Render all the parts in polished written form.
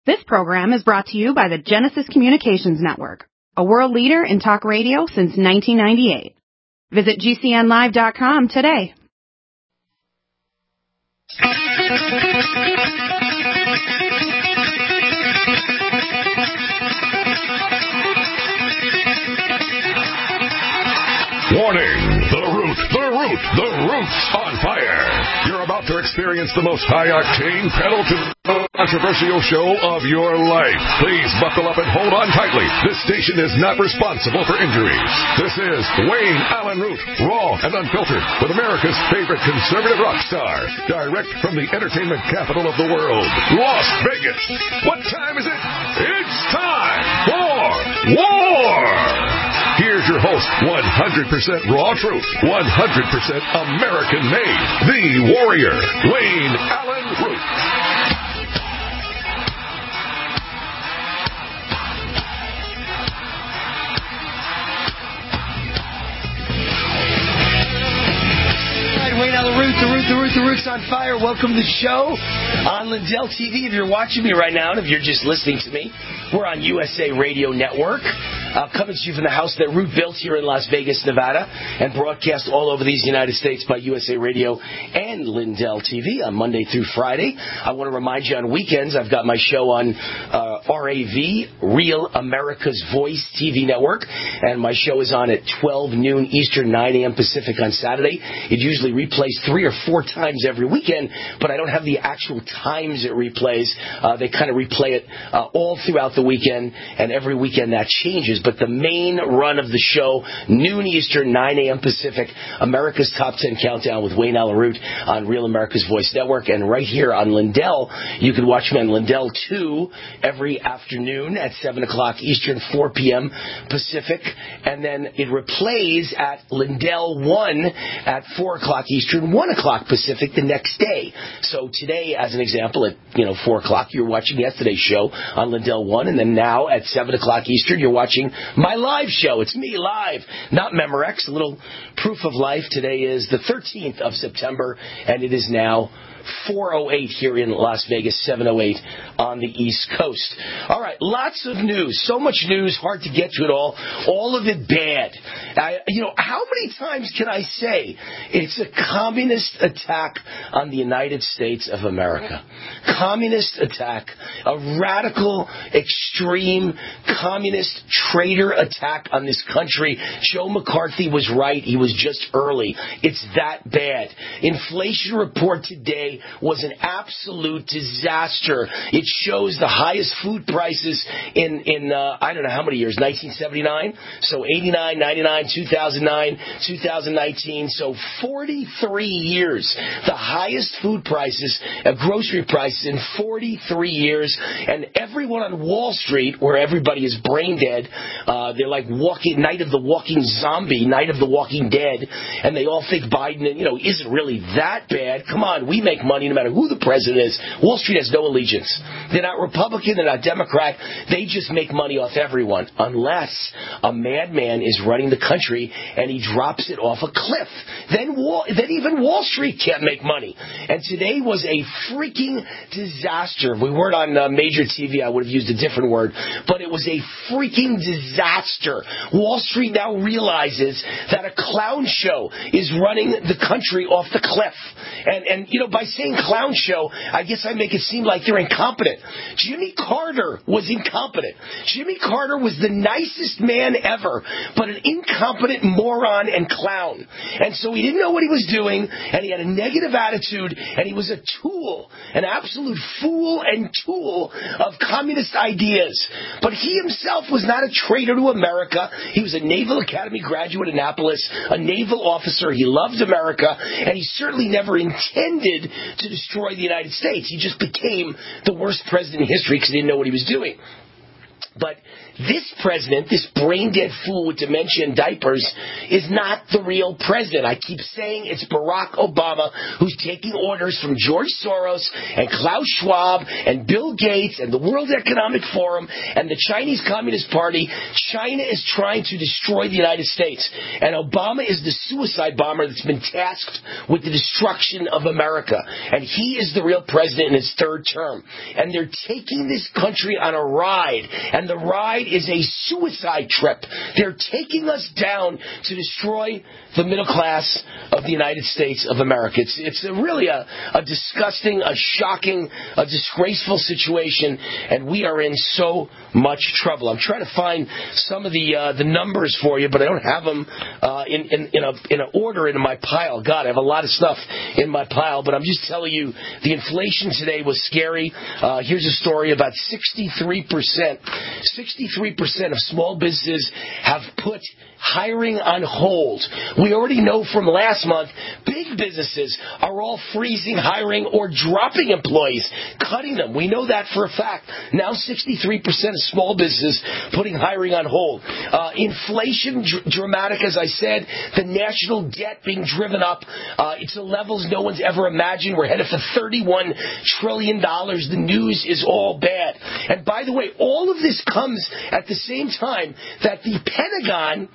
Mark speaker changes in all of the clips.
Speaker 1: This program is brought to you by the Genesis Communications Network, a world leader in talk radio since 1998. Visit GCNlive.com today.
Speaker 2: Warning! The root's on fire! You're about to experience the most high-octane, pedal-to-controversial show of your life. Please buckle up and hold on tightly. This station is not responsible for injuries. This is Wayne Allen Root, raw and unfiltered, with America's favorite conservative rock star, direct from the entertainment capital of the world, Las Vegas. What time is it? It's time for war! Here's your host, 100% raw truth, 100% American made, the warrior, Wayne Allen Root.
Speaker 3: Wayne Allen Root, the Root's on fire. Welcome to the show on Lindell TV. If you're watching me right now, and if you're just listening to me, we're on USA Radio Network. Coming to you from the house that Root built here in Las Vegas, Nevada, and broadcast all over these United States by USA Radio and Lindell TV on Monday through Friday. I want to remind you on weekends, I've got my show on RAV, Real America's Voice TV Network, and my show is on at 12 noon Eastern, 9 a.m. Pacific on Saturday. It usually replays 3 or 4 times every weekend, but I don't have the actual times it replays. They kind of replay it all throughout the weekend, and every weekend that changes. But the main run of the show, noon Eastern, 9 a.m. Pacific, America's Top 10 Countdown with Wayne Allen Root on Real America's Voice Network. And right here on Lindell, you can watch me on Lindell 2 every afternoon at 7 o'clock Eastern, 4 p.m. Pacific. And then it replays at Lindell 1 at 4 o'clock Eastern, 1 o'clock Pacific the next day. So today, as an example, at 4 o'clock, you're watching yesterday's show on Lindell 1. And then now at 7 o'clock Eastern, you're watching my live show. It's me live, not Memorex. A little proof of life. Today is the 13th of September, and it is now 4:08 here in Las Vegas, 7:08 on the East Coast. All right, lots of news. So much news, hard to get to it all of it bad. How many times can I say it's a communist attack on the United States of America? Communist attack, a radical, extreme, communist traitor attack on this country. Joe McCarthy was right. He was just early. It's that bad. Inflation report today was an absolute disaster. It shows the highest food prices in I don't know how many years, 1979, so 89, 99, 2009, 2019, so 43 years. The highest food prices, grocery prices in 43 years, and everyone on Wall Street, where everybody is brain dead, they're like Night of the Walking Zombie, Night of the Walking Dead, and they all think Biden, isn't really that bad. Come on, we make money no matter who the president is. Wall Street has no allegiance. They're not Republican, they're not Democrat. They just make money off everyone, unless a madman is running the country and he drops it off a cliff. Then even Wall Street can't make money. And today was a freaking disaster. If we weren't on major TV, I would have used a different word, but it was a freaking disaster. Wall Street now realizes that a clown show is running the country off the cliff. And by saying clown show, I guess I make it seem like they're incompetent. Jimmy Carter was incompetent. Jimmy Carter was the nicest man ever, but an incompetent moron and clown. And so he didn't know what he was doing, and he had a negative attitude, and he was a tool, an absolute fool and tool of communist ideas. But he himself was not a traitor to America. He was a Naval Academy graduate in Annapolis, a naval officer. He loved America, and he certainly never intended to destroy the United States. He just became the worst president in history because he didn't know what he was doing. But this president, this brain-dead fool with dementia and diapers, is not the real president. I keep saying it's Barack Obama who's taking orders from George Soros and Klaus Schwab and Bill Gates and the World Economic Forum and the Chinese Communist Party. China is trying to destroy the United States. And Obama is the suicide bomber that's been tasked with the destruction of America. And he is the real president in his third term. And they're taking this country on a ride. And the ride is a suicide trip. They're taking us down to destroy the middle class of the United States of America. It's really a disgusting, a shocking, a disgraceful situation, and we are in so much trouble. I'm trying to find some of the numbers for you, but I don't have them in an order in my pile. God, I have a lot of stuff in my pile, but I'm just telling you, the inflation today was scary. Here's a story about 63% of small businesses have put hiring on hold. We already know from last month, big businesses are all freezing hiring or dropping employees, cutting them. We know that for a fact. Now 63% of small businesses putting hiring on hold. Inflation dramatic, as I said. The national debt being driven up. It's at levels no one's ever imagined. We're headed for $31 trillion. The news is all bad. And by the way, all of this comes at the same time that the Pentagon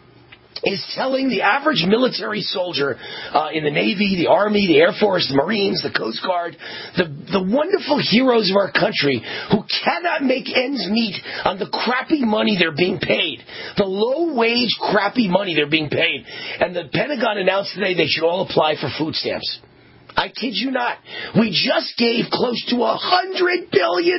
Speaker 3: is telling the average military soldier in the Navy, the Army, the Air Force, the Marines, the Coast Guard, the wonderful heroes of our country who cannot make ends meet on the crappy money they're being paid, the low-wage crappy money they're being paid. And the Pentagon announced today they should all apply for food stamps. I kid you not. We just gave close to $100 billion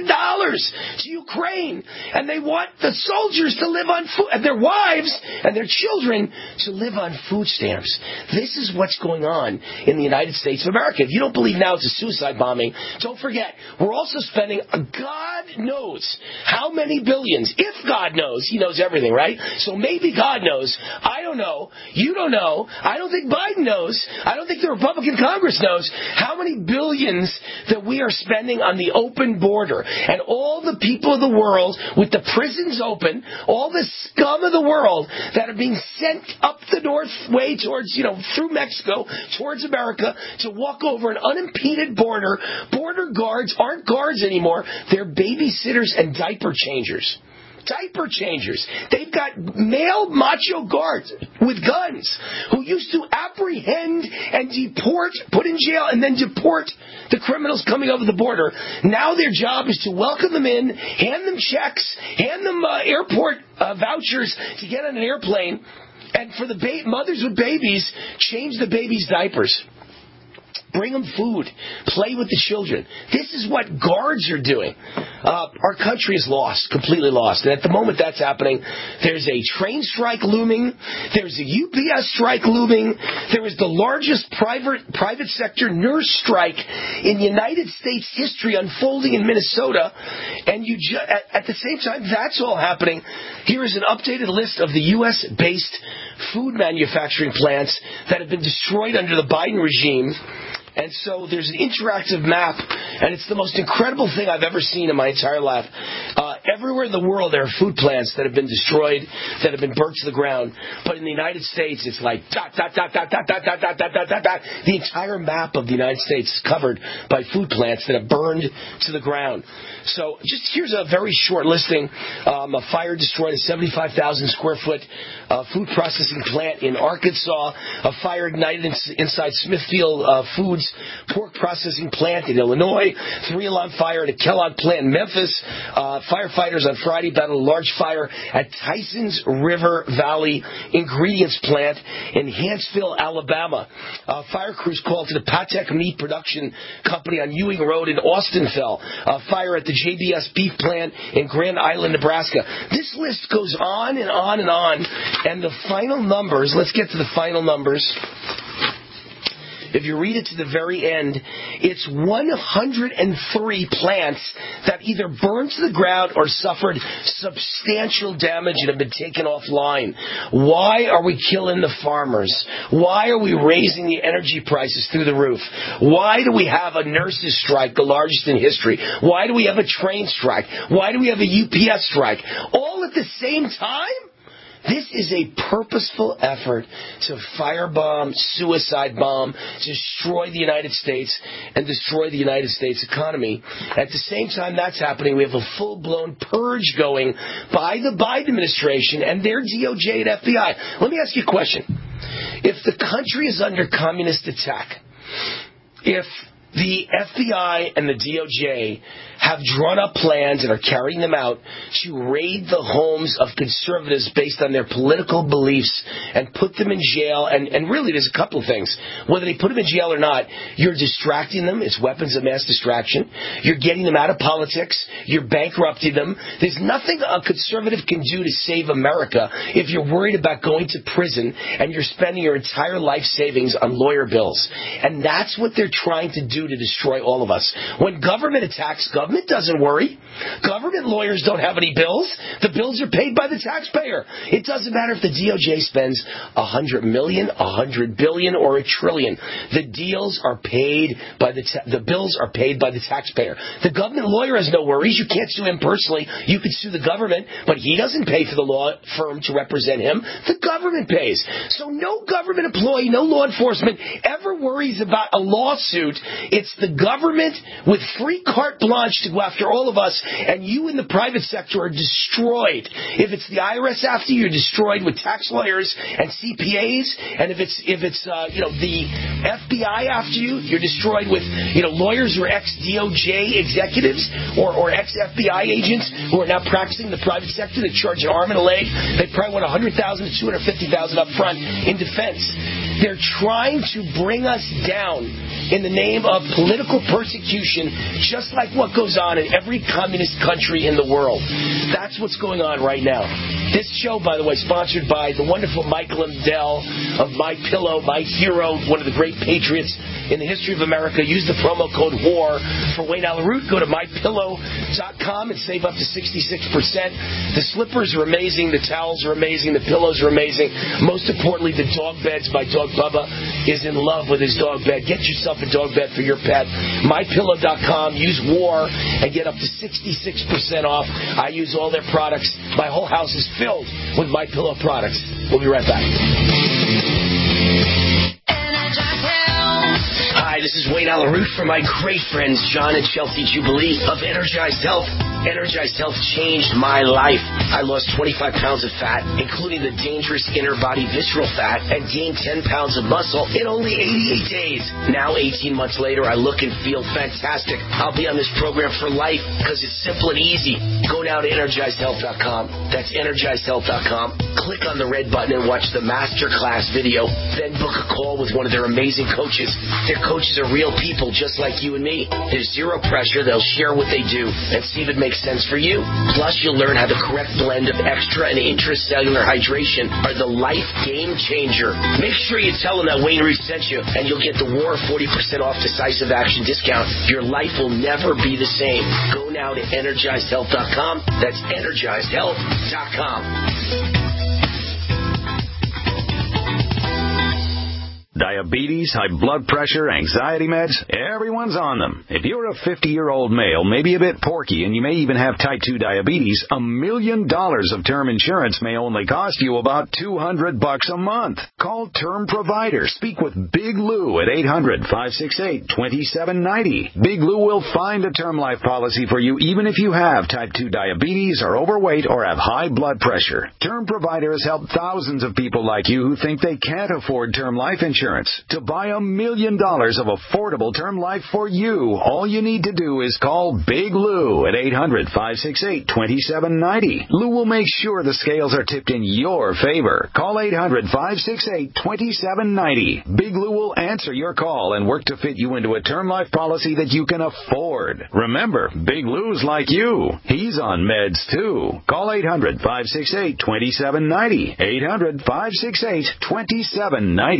Speaker 3: to Ukraine, and they want the soldiers to live on food, and their wives and their children to live on food stamps. This is what's going on in the United States of America. If you don't believe now it's a suicide bombing, don't forget, we're also spending God knows how many billions. If God knows, He knows everything, right? So maybe God knows. I don't know. You don't know. I don't think Biden knows. I don't think the Republican Congress knows how many billions that we are spending on the open border. And all the people of the world with the prisons open, all the scum of the world that are being sent up the north way towards, through Mexico, towards America, to walk over an unimpeded border. Border guards aren't guards anymore. They're babysitters and diaper changers. Diaper changers. They've got male macho guards with guns who used to apprehend and deport, put in jail, and then deport the criminals coming over the border. Now their job is to welcome them in, hand them checks, hand them airport vouchers to get on an airplane, and for the mothers with babies, change the babies' diapers. Bring them food. Play with the children. This is what guards are doing. Our country is lost, completely lost. And at the moment that's happening, there's a train strike looming. There's a UPS strike looming. There is the largest private sector nurse strike in United States history unfolding in Minnesota. And at the same time that's all happening, here is an updated list of the U.S.-based food manufacturing plants that have been destroyed under the Biden regime. And so there's an interactive map, and it's the most incredible thing I've ever seen in my entire life. Everywhere in the world there are food plants that have been destroyed, that have been burnt to the ground. But in the United States, it's like dot, dot, dot, dot, dot, dot, dot, dot, dot, dot, dot, dot. The entire map of the United States is covered by food plants that have burned to the ground. So just here's a very short listing. A fire destroyed a 75,000 square foot food processing plant in Arkansas. A fire ignited inside Smithfield Foods pork processing plant in Illinois. 3-alarm fire at a Kellogg plant in Memphis. Firefighters on Friday battled a large fire at Tyson's River Valley Ingredients Plant in Hanceville, Alabama. Fire crews called to the Patek Meat Production Company on Ewing Road in Austinville. Fire at the JBS Beef Plant in Grand Island, Nebraska. This list goes on and on and on. And the final numbers, let's get to the final numbers. if you read it to the very end, it's 103 plants that either burned to the ground or suffered substantial damage and have been taken offline. Why are we killing the farmers? Why are we raising the energy prices through the roof? Why do we have a nurses' strike, the largest in history? Why do we have a train strike? Why do we have a UPS strike? All at the same time? This is a purposeful effort to firebomb, suicide bomb, destroy the United States and destroy the United States economy. At the same time that's happening, we have a full-blown purge going by the Biden administration and their DOJ and FBI. Let me ask you a question. If the country is under communist attack, if the FBI and the DOJ have drawn up plans and are carrying them out to raid the homes of conservatives based on their political beliefs and put them in jail. And really, there's a couple of things. Whether they put them in jail or not, you're distracting them. It's weapons of mass distraction. You're getting them out of politics. You're bankrupting them. There's nothing a conservative can do to save America if you're worried about going to prison and you're spending your entire life savings on lawyer bills. And that's what they're trying to do to destroy all of us. When government attacks, government doesn't worry. Government lawyers don't have any bills. The bills are paid by the taxpayer. It doesn't matter if the DOJ spends $100 million, $100 billion, or $1 trillion. The deals are paid by the bills are paid by the taxpayer. The government lawyer has no worries. You can't sue him personally. You could sue the government, but he doesn't pay for the law firm to represent him. The government pays. So no government employee, no law enforcement ever worries about a lawsuit. It's the government with free carte blanche to go after all of us, and you in the private sector are destroyed. If it's the IRS after you, you're destroyed with tax lawyers and CPAs, and if it's the FBI after you, you're destroyed with lawyers who are ex-DOJ executives or ex-FBI agents who are now practicing the private sector. They charge an arm and a leg. They probably want $100,000 to $250,000 up front in defense. They're trying to bring us down in the name of political persecution, just like what goes on in every communist country in the world. That's what's going on right now. This show, by the way, sponsored by the wonderful Mike Lindell of MyPillow, my hero, one of the great patriots in the history of America. Use the promo code WAR for Wayne Allyn Root. Go to MyPillow.com and save up to 66%. The slippers are amazing. The towels are amazing. The pillows are amazing. Most importantly, the dog beds. My dog Bubba is in love with his dog bed. Get yourself a dog bed for your pet. MyPillow.com. Use WAR and get up to 66% off. I use all their products. My whole house is filled with MyPillow products. We'll be right back. Hi, this is Wayne Allyn Root from my great friends John and Chelsea Jubilee of Energized Health. Energized Health changed my life. I lost 25 pounds of fat, including the dangerous inner body visceral fat, and gained 10 pounds of muscle in only 88 days. Now, 18 months later, I look and feel fantastic. I'll be on this program for life because it's simple and easy. Go now to EnergizedHealth.com. That's EnergizedHealth.com. Click on the red button and watch the masterclass video. Then book a call with one of their amazing coaches. Their coaches are real people just like you and me. There's zero pressure. They'll share what they do and see if it makes sense for you. Plus, you'll learn how the correct blend of extra and intracellular hydration are the life game changer. Make sure you tell them that Wayne Root sent you, and you'll get the WAR 40% off decisive action discount. Your life will never be the same. Go now to EnergizedHealth.com. That's EnergizedHealth.com.
Speaker 4: Diabetes, high blood pressure, anxiety meds, everyone's on them. If you're a 50-year-old male, maybe a bit porky, and you may even have type 2 diabetes, $1 million of term insurance may only cost you about $200 a month. Call Term Provider. Speak with Big Lou at 800-568-2790. Big Lou will find a term life policy for you even if you have type 2 diabetes, are overweight, or have high blood pressure. Term Provider has helped thousands of people like you who think they can't afford term life insurance. To buy $1 million of affordable term life for you, all you need to do is call Big Lou at 800-568-2790. Lou will make sure the scales are tipped in your favor. Call 800-568-2790. Big Lou will answer your call and work to fit you into a term life policy that you can afford. Remember, Big Lou's like you. He's on meds too. Call 800-568-2790. 800-568-2790.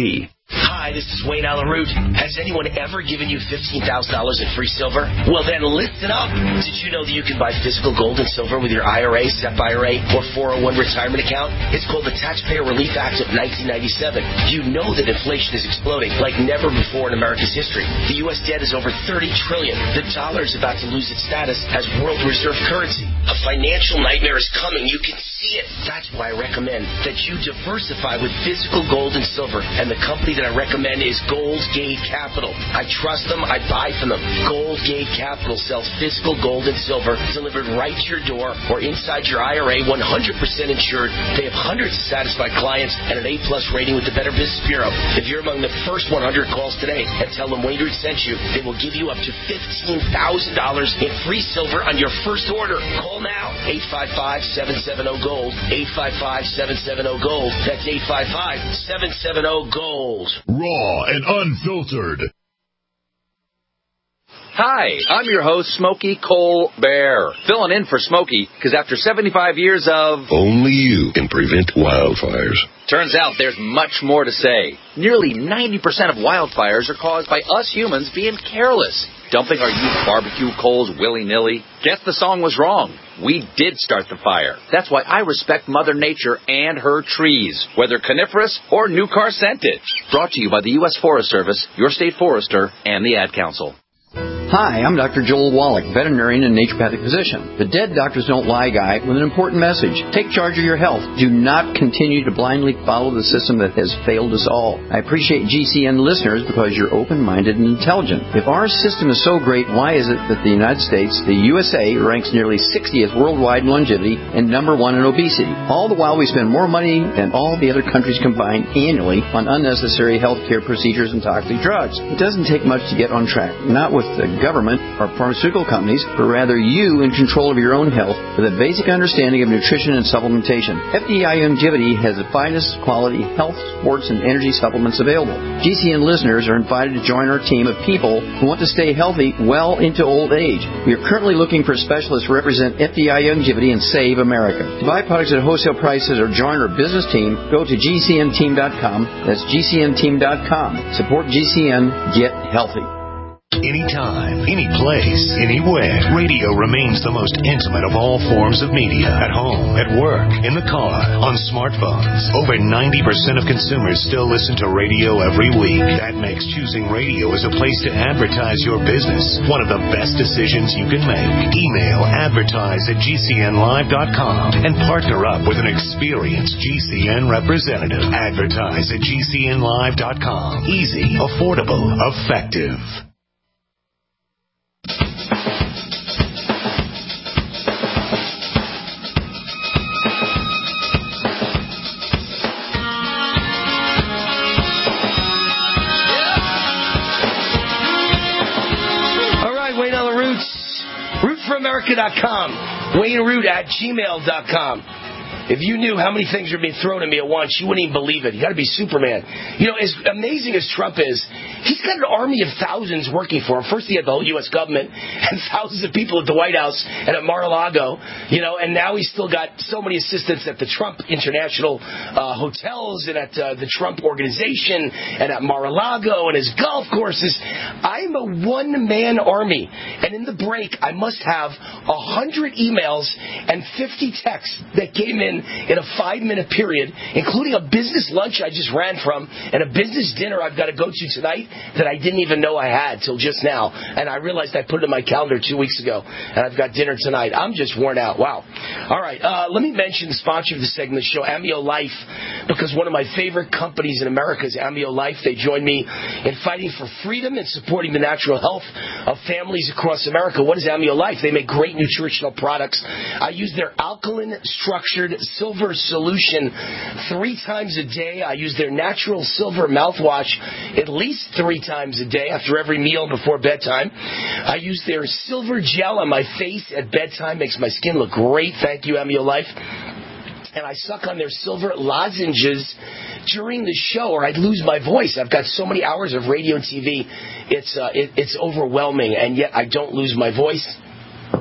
Speaker 3: Hi, this is Wayne Allen Root. Has anyone ever given you $15,000 in free silver? Well, then listen up. Did you know that you can buy physical gold and silver with your IRA, SEP IRA, or 401 retirement account? It's called the Taxpayer Relief Act of 1997. You know that inflation is exploding like never before in America's history. The U.S. debt is over $30 trillion. The dollar is about to lose its status as world reserve currency. A financial nightmare is coming. You can see it. That's why I recommend that you diversify with physical gold and silver. And the company that I recommend is Gold Gate Capital. I trust them. I buy from them. Gold Gate Capital sells physical gold and silver delivered right to your door or inside your IRA, 100% insured. They have hundreds of satisfied clients and an A-plus rating with the Better Business Bureau. If you're among the first 100 calls today and tell them Wayne Root sent you, they will give you up to $15,000 in free silver on your first order. Call now. 855-770-GOLD. 855-770-GOLD. That's 855-770-GOLD.
Speaker 2: Raw and unfiltered.
Speaker 5: Hi, I'm your host, Smokey Colbert, filling in for Smokey, because after 75 years of...
Speaker 2: Only you can prevent wildfires.
Speaker 5: Turns out there's much more to say. Nearly 90% of wildfires are caused by us humans being careless, dumping our used barbecue coals willy-nilly. Guess the song was wrong. We did start the fire. That's why I respect Mother Nature and her trees, whether coniferous or new car scented. Brought to you by the U.S. Forest Service, your state forester, and the Ad Council.
Speaker 6: Hi, I'm Dr. Joel Wallach, veterinarian and naturopathic physician. The Dead Doctors Don't Lie guy with an important message. Take charge of your health. Do not continue to blindly follow the system that has failed us all. I appreciate GCN listeners because you're open-minded and intelligent. If our system is so great, why is it that the United States, the USA, ranks nearly 60th worldwide in longevity and number 1 in obesity? All the while we spend more money than all the other countries combined annually on unnecessary health care procedures and toxic drugs. It doesn't take much to get on track. Not with the government or pharmaceutical companies, but rather you in control of your own health with a basic understanding of nutrition and supplementation. FDI Longevity has the finest quality health, sports, and energy supplements available. GCN listeners are invited to join our team of people who want to stay healthy well into old age. We are currently looking for specialists to represent FDI Longevity and Save America. To buy products at wholesale prices or join our business team, go to GCNteam.com. That's GCNteam.com. Support GCN. Get healthy.
Speaker 7: Anytime, any place, anywhere. Radio remains the most intimate of all forms of media. At home, at work, in the car, on smartphones. Over 90% of consumers still listen to radio every week. That makes choosing radio as a place to advertise your business one of the best decisions you can make. Email advertise@gcnlive.com and partner up with an experienced GCN representative. Advertise@gcnlive.com. Easy, affordable, effective.
Speaker 3: RootForAmerica.com. WayneRoot@gmail.com. If you knew how many things are being thrown at me at once, you wouldn't even believe it. You got to be Superman. You know, as amazing as Trump is, he's got an army of thousands working for him. First, he had the whole U.S. government and thousands of people at the White House and at Mar-a-Lago, you know, and now he's still got so many assistants at the Trump International hotels and at the Trump Organization and at Mar-a-Lago and his golf courses. I'm a one-man army, and in the break, I must have 100 emails and 50 texts that came in a 5-minute period, including a business lunch I just ran from and a business dinner I've got to go to tonight that I didn't even know I had till just now. And I realized I put it in my calendar 2 weeks ago, and I've got dinner tonight. I'm just worn out. Wow. All right. Let me mention the sponsor of the segment of the show, Amio Life, because one of my favorite companies in America is Amio Life. They join me in fighting for freedom and supporting the natural health of families across America. What is Amio Life? They make great nutritional products. I use their alkaline structured silver solution 3 times a day. I use their natural silver mouthwash at least 3 times a day after every meal before bedtime. I use their silver gel on my face at bedtime. Makes my skin look great. Thank you, Amio Life. And I suck on their silver lozenges during the show, or I'd lose my voice. I've got so many hours of radio and TV. It's overwhelming, and yet I don't lose my voice.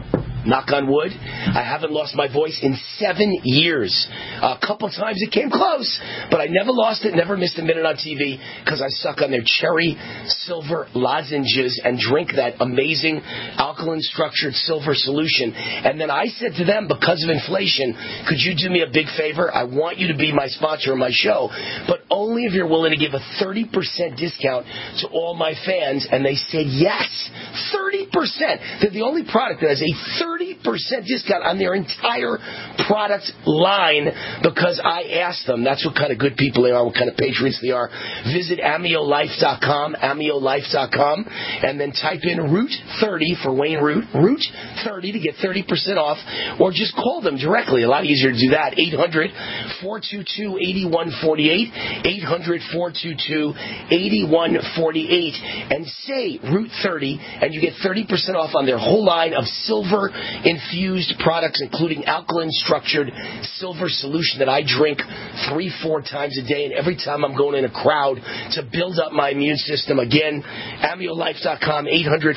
Speaker 3: knock on wood. I haven't lost my voice in 7 years. A couple times it came close, but I never lost it, never missed a minute on TV because I suck on their cherry silver lozenges and drink that amazing alkaline-structured silver solution. And then I said to them, because of inflation, could you do me a big favor? I want you to be my sponsor of my show, but only if you're willing to give a 30% discount to all my fans. And they said yes, 30%. They're the only product that has a 30% discount on their entire product line because I asked them. That's what kind of good people they are, what kind of patriots they are. Visit AmioLife.com, AmioLife.com, and then type in Root 30 for Wayne Root, Root 30 to get 30% off, or just call them directly. A lot easier to do that. 800-422-8148, 800-422-8148, and say Root 30, and you get 30% off on their whole line of silver-infused products, including alkaline-structured silver solution that I drink 3-4 times a day, and every time I'm going in a crowd to build up my immune system. Again, AmioLife.com,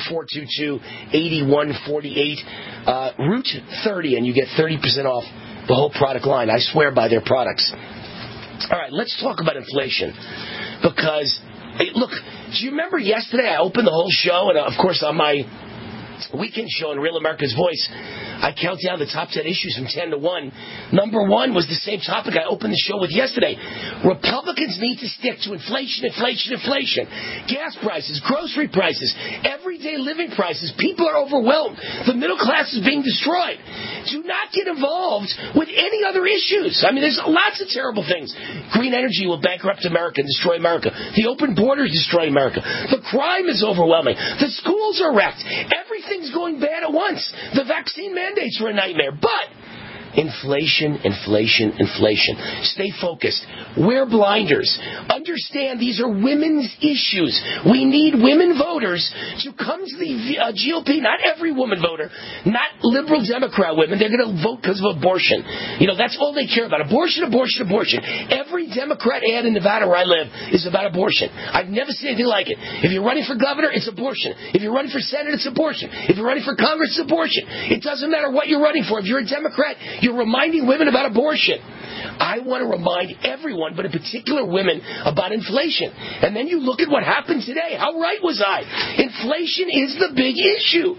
Speaker 3: 800-422-8148, Root 30, and you get 30% off the whole product line. I swear by their products. All right, let's talk about inflation. Because, look, do you remember yesterday I opened the whole show, and of course on my weekend show on Real America's Voice, I count down the top 10 issues from 10 to 1. Number 1 was the same topic I opened the show with yesterday. Republicans need to stick to inflation, inflation, inflation. Gas prices, grocery prices, everyday living prices. People are overwhelmed. The middle class is being destroyed. Do not get involved with any other issues. I mean, there's lots of terrible things. Green energy will bankrupt America and destroy America. The open borders destroy America. The crime is overwhelming. The schools are wrecked. Everything's going bad at once. The vaccine mandates are a nightmare. But inflation, inflation, inflation. Stay focused. Wear blinders. Understand these are women's issues. We need women voters to come to the GOP. Not every woman voter. Not liberal Democrat women. They're going to vote because of abortion. You know, that's all they care about. Abortion, abortion, abortion. Every Democrat ad in Nevada where I live is about abortion. I've never seen anything like it. If you're running for governor, it's abortion. If you're running for Senate, it's abortion. If you're running for Congress, it's abortion. It doesn't matter what you're running for. If you're a Democrat, you're reminding women about abortion. I want to remind everyone, but in particular women, about inflation. And then you look at what happened today. How right was I? Inflation is the big issue.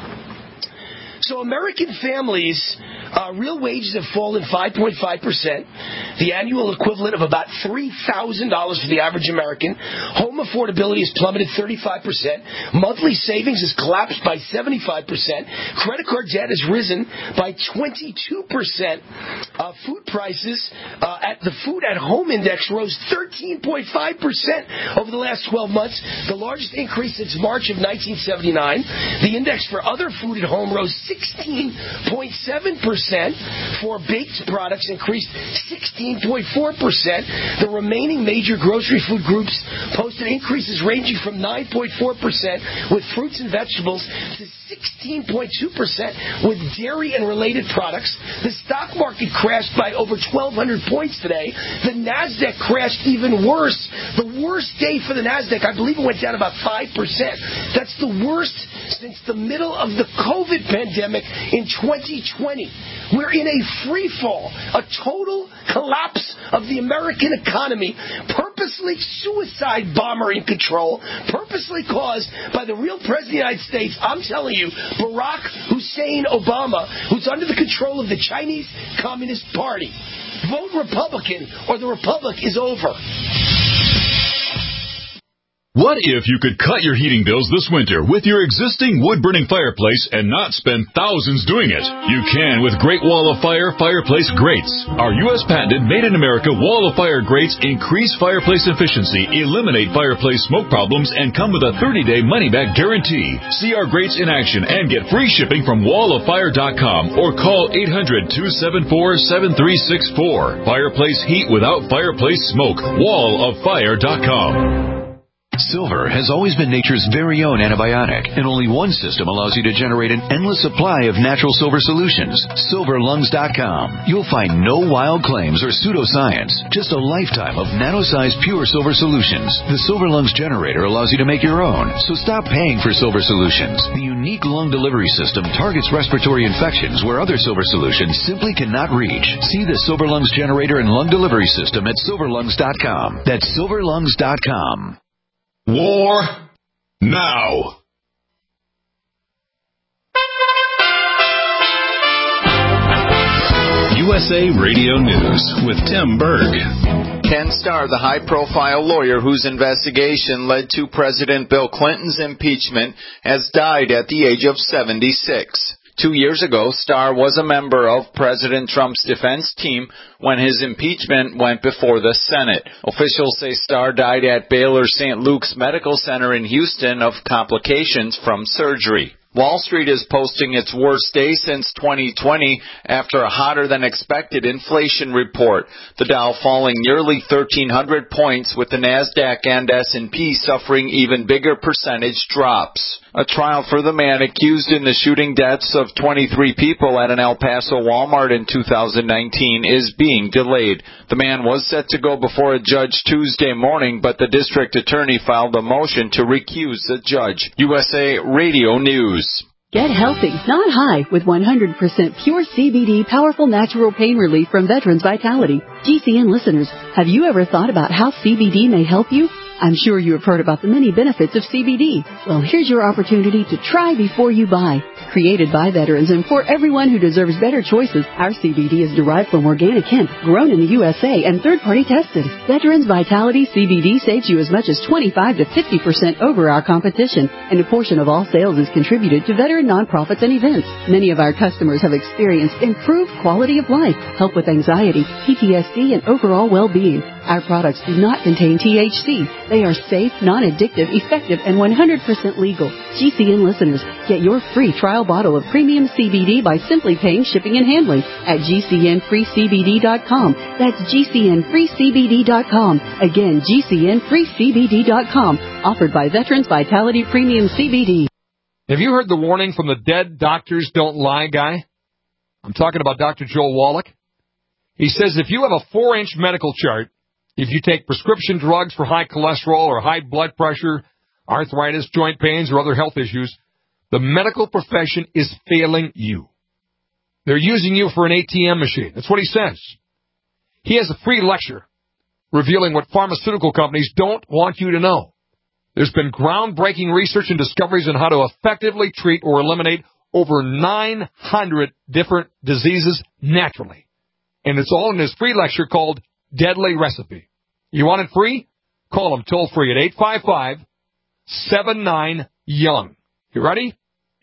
Speaker 3: So American families, real wages have fallen 5.5%, the annual equivalent of about $3,000 for the average American. Home affordability has plummeted 35%. Monthly savings has collapsed by 75%. Credit card debt has risen by 22%. Food prices at the Food at Home Index rose 13.5% over the last 12 months, the largest increase since March of 1979. The index for other food at home rose 16.7%. For baked products, increased 16.4%. The remaining major grocery food groups posted increases ranging from 9.4% with fruits and vegetables to 16.2% with dairy and related products. The stock market crashed by over 1,200 points today. The NASDAQ crashed even worse. The worst day for the NASDAQ, I believe it went down about 5%. That's the worst since the middle of the COVID pandemic in 2020. We're in a free fall, a total collapse of the American economy, purposely suicide bomber in control, purposely caused by the real President of the United States. I'm telling you, Barack Hussein Obama, who's under the control of the Chinese Communist Party. Vote Republican or the Republic is over.
Speaker 8: What if you could cut your heating bills this winter with your existing wood-burning fireplace and not spend thousands doing it? You can with Great Wall of Fire fireplace grates. Our U.S. patented made-in-America Wall of Fire grates increase fireplace efficiency, eliminate fireplace smoke problems, and come with a 30-day money-back guarantee. See our grates in action and get free shipping from walloffire.com or call 800-274-7364. Fireplace heat without fireplace smoke. walloffire.com.
Speaker 9: Silver has always been nature's very own antibiotic, and only one system allows you to generate an endless supply of natural silver solutions. SilverLungs.com. You'll find no wild claims or pseudoscience, just a lifetime of nano-sized pure silver solutions. The Silver Lungs generator allows you to make your own, so stop paying for silver solutions. The unique lung delivery system targets respiratory infections where other silver solutions simply cannot reach. See the Silver Lungs generator and lung delivery system at SilverLungs.com. That's SilverLungs.com.
Speaker 2: War now.
Speaker 8: USA Radio News with Tim Berg.
Speaker 10: Ken Starr, the high-profile lawyer whose investigation led to President Bill Clinton's impeachment, has died at the age of 76. 2 years ago, Starr was a member of President Trump's defense team when his impeachment went before the Senate. Officials say Starr died at Baylor St. Luke's Medical Center in Houston of complications from surgery. Wall Street is posting its worst day since 2020 after a hotter-than-expected inflation report. The Dow falling nearly 1,300 points, with the Nasdaq and S&P suffering even bigger percentage drops. A trial for the man accused in the shooting deaths of 23 people at an El Paso Walmart in 2019 is being delayed. The man was set to go before a judge Tuesday morning, but the district attorney filed a motion to recuse the judge. USA Radio News.
Speaker 11: Get healthy, not high, with 100% pure CBD powerful natural pain relief from Veterans Vitality. GCN listeners, have you ever thought about how CBD may help you? I'm sure you have heard about the many benefits of CBD. Well, here's your opportunity to try before you buy. Created by veterans and for everyone who deserves better choices, our CBD is derived from organic hemp, grown in the USA and third-party tested. Veterans Vitality CBD saves you as much as 25 to 50% over our competition, and a portion of all sales is contributed to veteran nonprofits and events. Many of our customers have experienced improved quality of life, help with anxiety, PTSD, and overall well-being. Our products do not contain THC. They are safe, non-addictive, effective, and 100% legal. GCN listeners, get your free trial bottle of premium CBD by simply paying shipping and handling at GCNFreeCBD.com. That's GCNFreeCBD.com. Again, GCNFreeCBD.com. Offered by Veterans Vitality Premium CBD.
Speaker 12: Have you heard the warning from the Dead Doctors Don't Lie guy? I'm talking about Dr. Joel Wallach. He says if you have a 4-inch medical chart, if you take prescription drugs for high cholesterol or high blood pressure, arthritis, joint pains, or other health issues, the medical profession is failing you. They're using you for an ATM machine. That's what he says. He has a free lecture revealing what pharmaceutical companies don't want you to know. There's been groundbreaking research and discoveries on how to effectively treat or eliminate over 900 different diseases naturally. And it's all in his free lecture called Deadly Recipe. You want it free? Call him toll-free at 855-79-YOUNG. You ready?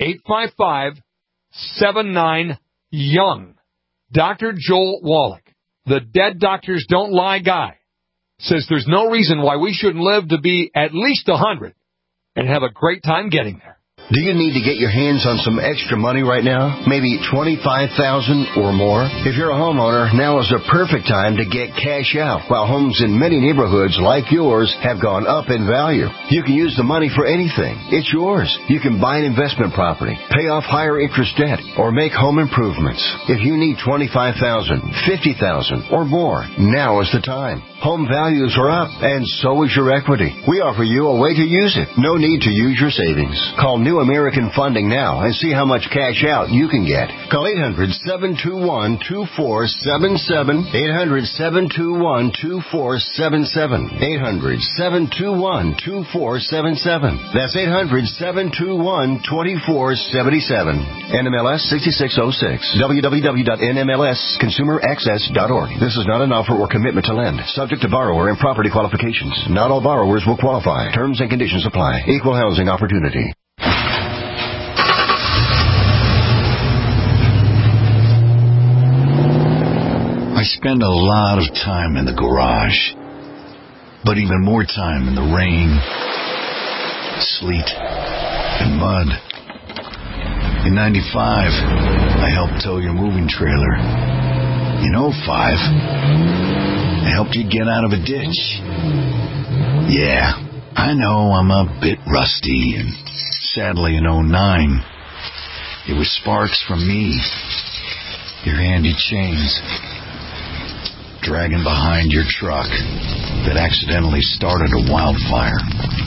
Speaker 12: 855-79-YOUNG. Dr. Joel Wallach, the Dead Doctors Don't Lie guy, says there's no reason why we shouldn't live to be at least 100 and have a great time getting there.
Speaker 13: Do you need to get your hands on some extra money right now? Maybe $25,000 or more? If you're a homeowner, now is the perfect time to get cash out. While homes in many neighborhoods like yours have gone up in value, you can use the money for anything. It's yours. You can buy an investment property, pay off higher interest debt, or make home improvements. If you need $25,000, $50,000 or more, now is the time. Home values are up, and so is your equity. We offer you a way to use it. No need to use your savings. Call New American Funding now and see how much cash out you can get. Call 800-721-2477. 800-721-2477. 800-721-2477. That's 800-721-2477. NMLS 6606. www.nmlsconsumeraccess.org. This is not an offer or commitment to lend. Subject to borrower and property qualifications. Not all borrowers will qualify. Terms and conditions apply. Equal housing opportunity.
Speaker 9: I spend a lot of time in the garage, but even more time in the rain, sleet, and mud. In 95, I helped tow your moving trailer. In 05, I helped you get out of a ditch. Yeah, I know I'm a bit rusty, and sadly in '09, it was sparks from me, your handy chains, dragging behind your truck that accidentally started a wildfire.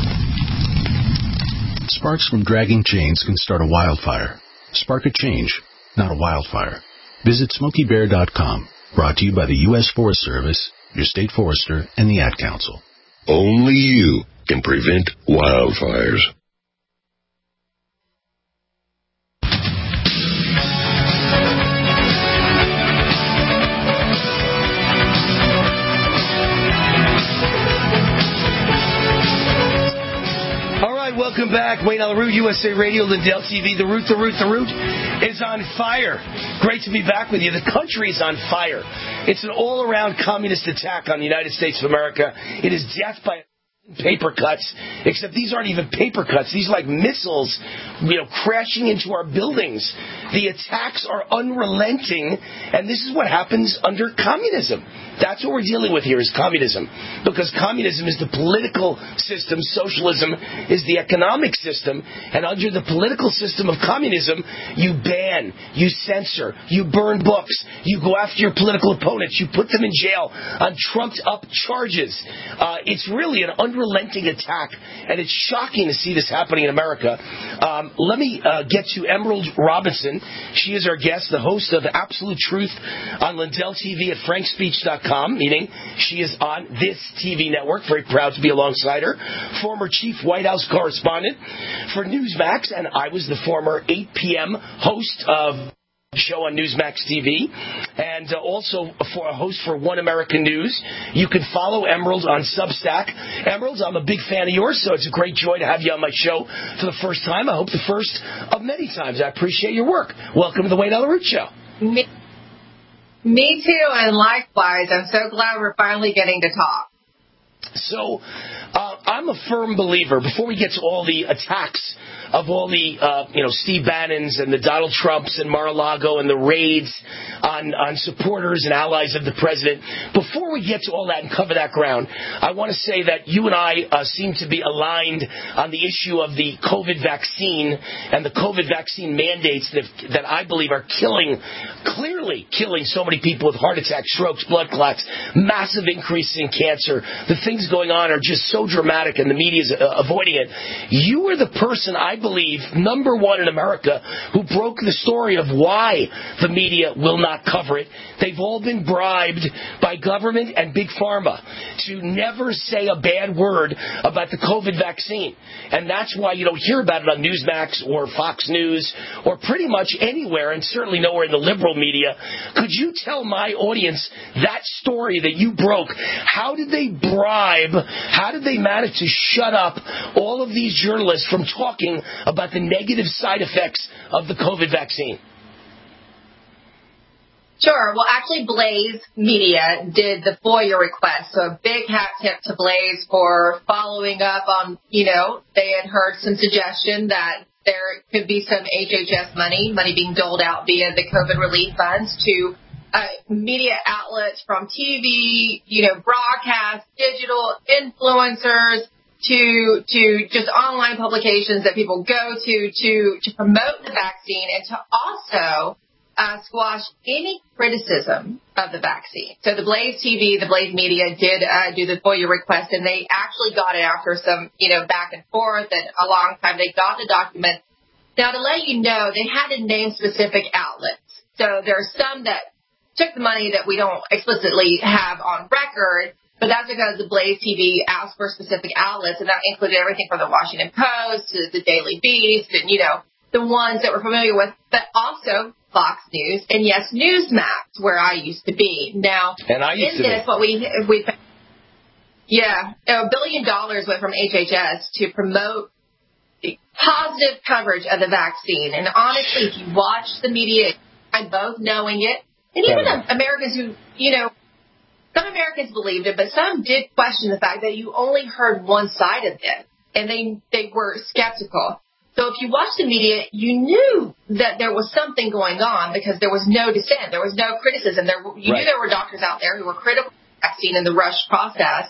Speaker 14: Sparks from dragging chains can start a wildfire. Spark a change, not a wildfire. Visit SmokeyBear.com. Brought to you by the U.S. Forest Service, your state forester, and the Ad Council.
Speaker 2: Only you can prevent wildfires.
Speaker 3: Welcome back. Wayne on the Root, USA Radio, Lindell TV. The Root is on fire. Great to be back with you. The country is on fire. It's an all-around communist attack on the United States of America. It is death by paper cuts, except these aren't even paper cuts. These are like missiles, crashing into our buildings. The attacks are unrelenting, and this is what happens under communism. That's what we're dealing with here is communism. Because communism is the political system, socialism is the economic system, and under the political system of communism, you ban, you censor, you burn books, you go after your political opponents, you put them in jail on trumped-up charges. It's really an unrelenting attack, and it's shocking to see this happening in America. Let me get to Emerald Robinson. She is our guest, the host of Absolute Truth on Lindell TV at frankspeech.com. Meaning she is on this TV network. Very proud to be alongside her. Former chief White House correspondent for Newsmax, and I was the former 8 p.m. host of the show on Newsmax TV, and also for a host for One American News. You can follow Emerald on Substack. Emerald, I'm a big fan of yours, so it's a great joy to have you on my show for the first time. I hope the first of many times. I appreciate your work. Welcome to the Wayne on the Root Show.
Speaker 15: Me too, and likewise. I'm so glad we're finally getting to talk.
Speaker 3: So, I'm a firm believer, before we get to all the attacks of all the, Steve Bannons and the Donald Trumps and Mar-a-Lago and the raids on supporters and allies of the president, before we get to all that and cover that ground, I want to say that you and I seem to be aligned on the issue of the COVID vaccine and the COVID vaccine mandates that I believe are clearly killing so many people with heart attacks, strokes, blood clots, massive increase in cancer. The things going on are just so dramatic and the media is avoiding it. You are the person, I believe, number one in America who broke the story of why the media will not cover it. They've all been bribed by government and big pharma to never say a bad word about the COVID vaccine. And that's why you don't hear about it on Newsmax or Fox News or pretty much anywhere, and certainly nowhere in the liberal media. Could you tell my audience that story that you broke? How did they bribe, how did they manage to shut up all of these journalists from talking about the negative side effects of the COVID vaccine?
Speaker 15: Sure. Well, actually, Blaze Media did the FOIA request. So a big hat tip to Blaze for following up on, they had heard some suggestion that there could be some HHS money being doled out via the COVID relief funds to media outlets from TV, broadcast, digital influencers, to just online publications that people go to promote the vaccine and to also squash any criticism of the vaccine. So the Blaze TV, the Blaze Media did do the FOIA request, and they actually got it after some, back and forth and a long time. They got the document. Now, to let you know, they had to name specific outlets. So there are some that took the money that we don't explicitly have on record, but that's because the Blaze TV asked for specific outlets, and that included everything from the Washington Post to the Daily Beast and, the ones that we're familiar with, but also Fox News and, yes, Newsmax, where I used to be. Now,
Speaker 3: and I used in
Speaker 15: this, what we $1 billion went from HHS to promote the positive coverage of the vaccine. And honestly, if you watch the media, I'm both knowing it, and even Americans who, some Americans believed it, but some did question the fact that you only heard one side of it, and they were skeptical. So if you watched the media, you knew that there was something going on because there was no dissent. There was no criticism. You knew there were doctors out there who were critical of the vaccine in the rush process.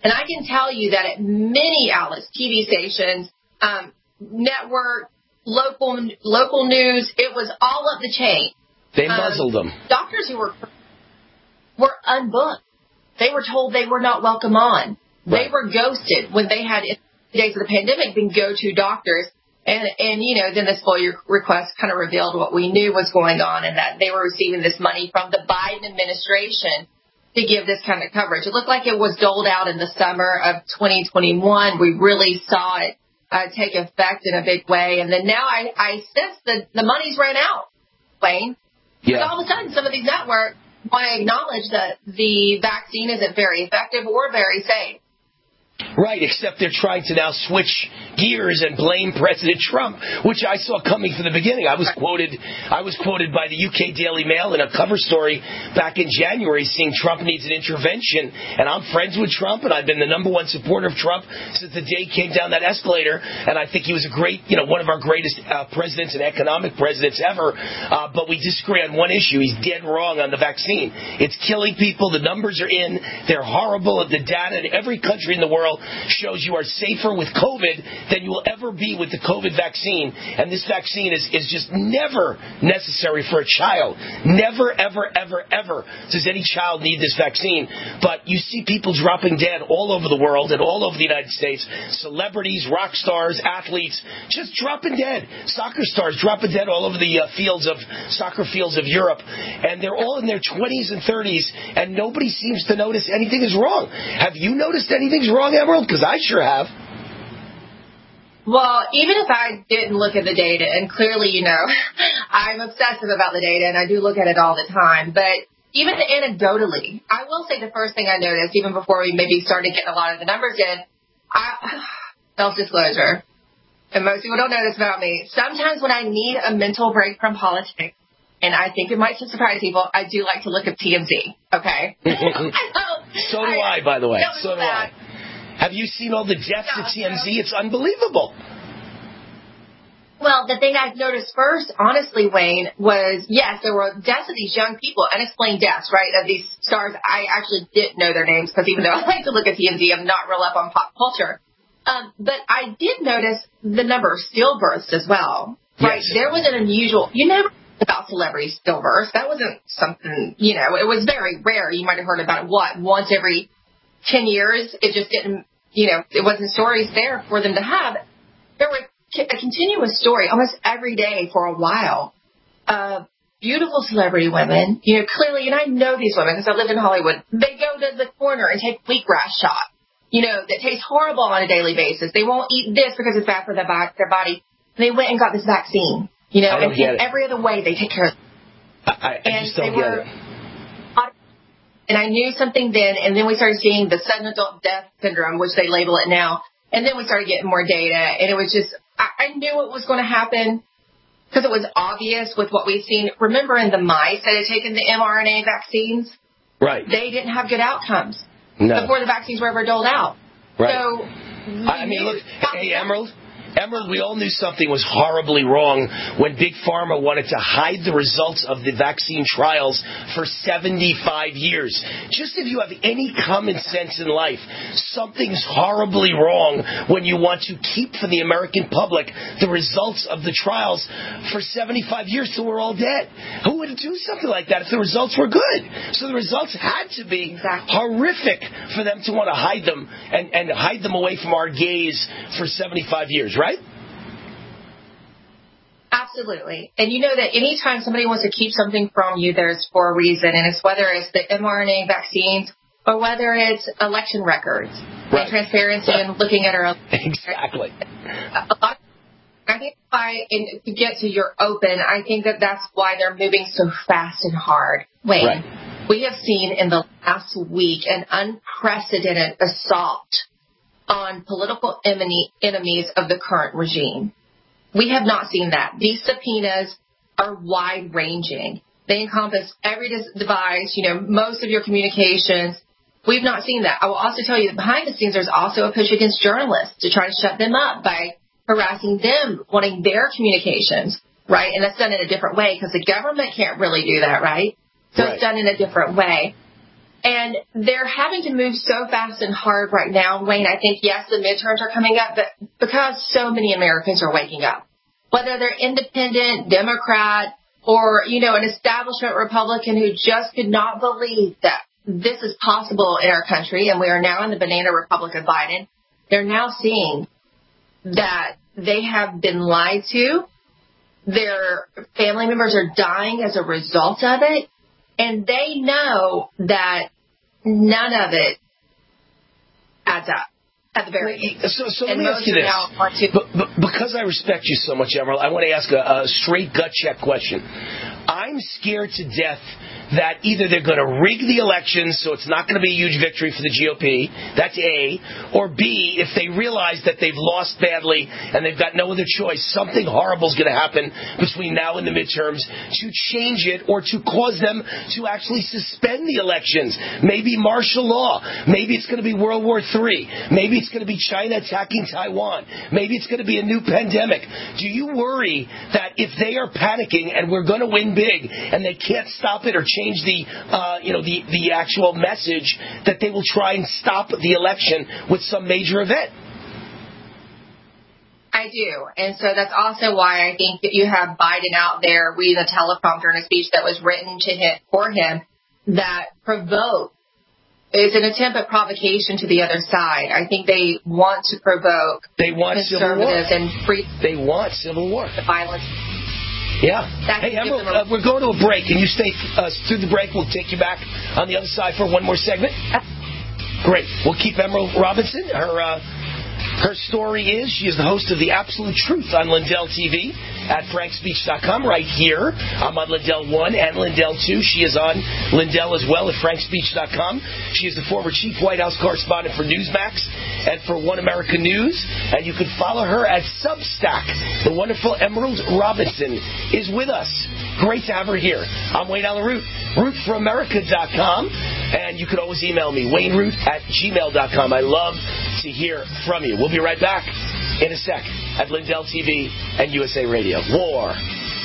Speaker 15: And I can tell you that at many outlets, TV stations, network, local news, it was all up the chain.
Speaker 3: They muzzled them.
Speaker 15: Doctors who were unbooked. They were told they were not welcome on. Right. They were ghosted when they had, in the days of the pandemic, been go-to doctors. And then this FOIA request kind of revealed what we knew was going on, and that they were receiving this money from the Biden administration to give this kind of coverage. It looked like it was doled out in the summer of 2021. We really saw it take effect in a big way. And then now I sense that the money's ran out, Wayne. Yeah. Because all of a sudden, some of these networks want to acknowledge that the vaccine isn't very effective or very safe.
Speaker 3: Right, except they're trying to now switch gears and blame President Trump, which I saw coming from the beginning. I was quoted by the UK Daily Mail in a cover story back in January saying Trump needs an intervention, and I'm friends with Trump, and I've been the number one supporter of Trump since the day he came down that escalator, and I think he was a great, one of our greatest presidents and economic presidents ever, but we disagree on one issue. He's dead wrong on the vaccine. It's killing people. The numbers are in. They're horrible. The data in every country in the world shows you are safer with COVID than you will ever be with the COVID vaccine. And this vaccine is just never necessary for a child. Never, ever, ever, ever does any child need this vaccine. But you see people dropping dead all over the world and all over the United States. Celebrities, rock stars, athletes, just dropping dead. Soccer stars dropping dead all over the soccer fields of Europe. And they're all in their 20s and 30s, and nobody seems to notice anything is wrong. Have you noticed anything's wrong, Emerald? Because I sure have.
Speaker 15: Well, even if I didn't look at the data, and clearly, I'm obsessive about the data, and I do look at it all the time, but even anecdotally, I will say the first thing I noticed, even before we maybe started getting a lot of the numbers in, self-disclosure, and most people don't know this about me, sometimes when I need a mental break from politics, and I think it might surprise people, I do like to look at TMZ, okay?
Speaker 3: So do I, by the way. So do I. Have you seen all the deaths at TMZ? It's unbelievable.
Speaker 15: Well, the thing I've noticed first, honestly, Wayne, was, yes, there were deaths of these young people, unexplained deaths, right, of these stars. I actually didn't know their names because even though I like to look at TMZ, I'm not real up on pop culture. But I did notice the number of stillbirths as well, right? Yes. There was an unusual, you never heard about celebrity stillbirths. That wasn't something, it was very rare. You might have heard about it, once every 10 years. It just didn't, it wasn't stories there for them to have. There were a continuous story almost every day for a while of beautiful celebrity women, clearly, and I know these women because I lived in Hollywood. They go to the corner and take wheatgrass shot, that tastes horrible on a daily basis. They won't eat this because it's bad for their body. They went and got this vaccine, and in every other way they take care of it.
Speaker 3: I just don't get it.
Speaker 15: And I knew something then, and then we started seeing the sudden adult death syndrome, which they label it now. And then we started getting more data, and it was just, I knew it was going to happen because it was obvious with what we've seen. Remember in the mice that had taken the mRNA vaccines?
Speaker 3: Right.
Speaker 15: They didn't have good outcomes before the vaccines were ever doled out.
Speaker 3: Right.
Speaker 15: So,
Speaker 3: look, hey, Emerald, we all knew something was horribly wrong when Big Pharma wanted to hide the results of the vaccine trials for 75 years. Just if you have any common sense in life, something's horribly wrong when you want to keep from the American public the results of the trials for 75 years till we're all dead. Who would do something like that if the results were good? So the results had to be horrific for them to want to hide them and hide them away from our gaze for 75 years, right?
Speaker 15: Absolutely. And you know that anytime somebody wants to keep something from you, there's for a reason. And it's whether it's the mRNA vaccines or whether it's election records and transparency and looking at our
Speaker 3: Exactly.
Speaker 15: I think to get to your open, I think that's why they're moving so fast and hard. Wayne, we have seen in the last week an unprecedented assault on political enemies of the current regime. We have not seen that. These subpoenas are wide-ranging. They encompass every device, most of your communications. We've not seen that. I will also tell you that behind the scenes, there's also a push against journalists to try to shut them up by harassing them, wanting their communications, right? And that's done in a different way because the government can't really do that, right? So it's done in a different way. And they're having to move so fast and hard right now, Wayne. I think, yes, the midterms are coming up, but because so many Americans are waking up, whether they're independent, Democrat, or, an establishment Republican who just could not believe that this is possible in our country, and we are now in the banana republic of Biden, they're now seeing that they have been lied to. Their family members are dying as a result of it, and they know that none of it adds up. At the very least.
Speaker 3: So let me ask you this. Because I respect you so much, Emerald, I want to ask a straight gut check question. I'm scared to death that either they're going to rig the elections so it's not going to be a huge victory for the GOP, that's A, or B, if they realize that they've lost badly and they've got no other choice, something horrible is going to happen between now and the midterms to change it or to cause them to actually suspend the elections. Maybe martial law. Maybe it's going to be World War III. Maybe it's going to be China attacking Taiwan. Maybe it's going to be a new pandemic. Do you worry that if they are panicking and we're going to win big and they can't stop it or change the actual message, that they will try and stop the election with some major event?
Speaker 15: I do. And so that's also why I think that you have Biden out there reading a teleprompter in a speech that was written for him that provoke. It's an attempt at provocation to the other side. I think they want to provoke conservatives and free.
Speaker 3: They want civil war.
Speaker 15: The violence.
Speaker 3: Yeah. Hey, Emerald, we're going to a break. Can you stay through the break? We'll take you back on the other side for one more segment. Great. We'll keep Emerald Robinson. Her story is she is the host of The Absolute Truth on Lindell TV at frankspeech.com right here. I'm on Lindell 1 and Lindell 2. She is on Lindell as well at frankspeech.com. She is the former chief White House correspondent for Newsmax and for One America News. And you can follow her at Substack. The wonderful Emerald Robinson is with us. Great to have her here. I'm Wayne Allyn Root, rootforamerica.com. And you can always email me, wayneroot@gmail.com. I love to hear from you. We'll be right back in a sec at Lindell TV and USA Radio. War.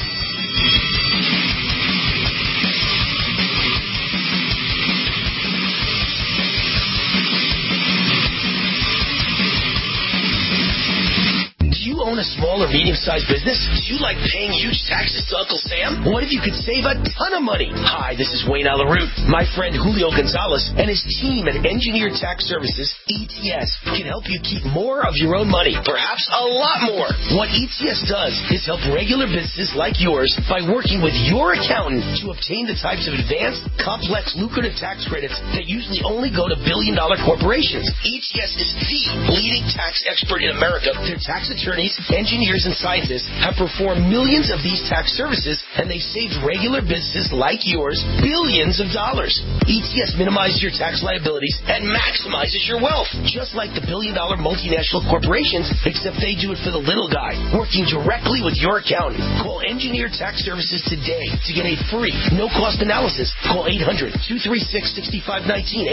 Speaker 3: Own a small or medium-sized business? Do you like paying huge taxes to Uncle Sam? What if you could save a ton of money? Hi, this is Wayne Allyn Root. My friend Julio Gonzalez and his team at Engineered Tax Services, ETS, can help you keep more of your own money, perhaps a lot more. What ETS does is help regular businesses like yours by working with your accountant to obtain the types of advanced, complex, lucrative tax credits that usually only go to billion-dollar corporations. ETS is the leading tax expert in America. Their tax attorneys, engineers, and scientists have performed millions of these tax services, and they saved regular businesses like yours billions of dollars. ETS minimizes your tax liabilities and maximizes your wealth, just like the billion-dollar multinational corporations, except they do it for the little guy, working directly with your accountant. Call Engineered Tax Services today to get a free, no-cost analysis. Call 800-236-6519,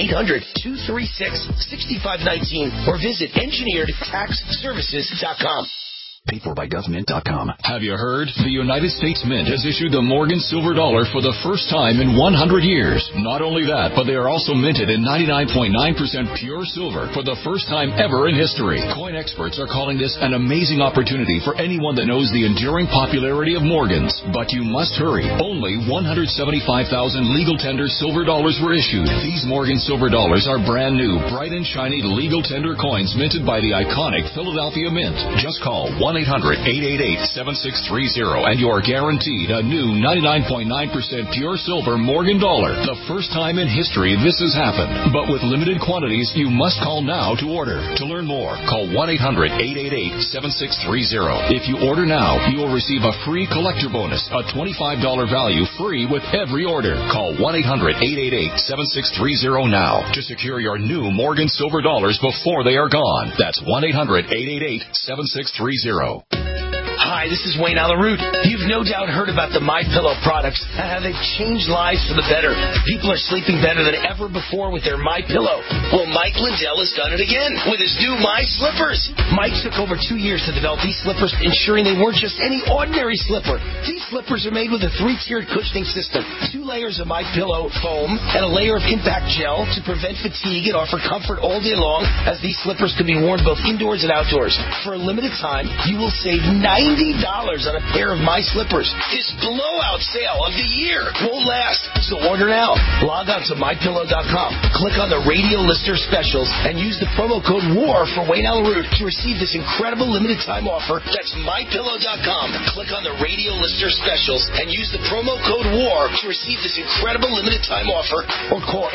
Speaker 3: 800-236-6519, or visit engineeredtaxservices.com.
Speaker 9: Paid for by GovMint.com. Have you heard? The United States Mint has issued the Morgan Silver Dollar for the first time in 100 years. Not only that, but they are also minted in 99.9% pure silver for the first time ever in history. Coin experts are calling this an amazing opportunity for anyone that knows the enduring popularity of Morgans. But you must hurry. Only 175,000 legal tender silver dollars were issued. These Morgan Silver Dollars are brand new, bright and shiny legal tender coins minted by the iconic Philadelphia Mint. Just call 1-800-888-7630 and you're guaranteed a new 99.9% pure silver Morgan dollar. The first time in history this has happened. But with limited quantities, you must call now to order. To learn more, call 1-800-888-7630. If you order now, you will receive a free collector bonus, a $25 value free with every order. Call 1-800-888-7630 now to secure your new Morgan Silver Dollars before they are gone. That's 1-800-888-7630.
Speaker 3: Hi, Hi, this is Wayne Allyn Root. You've no doubt heard about the MyPillow products and how they've changed lives for the better. People are sleeping better than ever before with their MyPillow. Well, Mike Lindell has done it again with his new My Slippers. Mike took over 2 years to develop these slippers, ensuring they weren't just any ordinary slipper. These slippers are made with a 3-tiered cushioning system, 2 layers of MyPillow foam, and a layer of impact gel to prevent fatigue and offer comfort all day long, as these slippers can be worn both indoors and outdoors. For a limited time, you will save $90 on a pair of My Slippers. This blowout sale of the year won't last, so order now. Log on to MyPillow.com, click on the radio listener specials, and use the promo code WAR for Wayne Allyn Root to receive this incredible limited time offer. That's MyPillow.com. Click on the radio listener specials and use the promo code WAR to receive this incredible limited time offer, or call